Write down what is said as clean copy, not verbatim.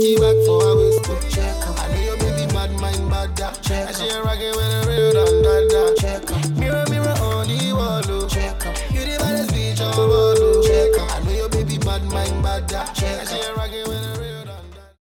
Pinky back for a waist. I know you make the bad mind bad da. I share rockin' with a real done da da.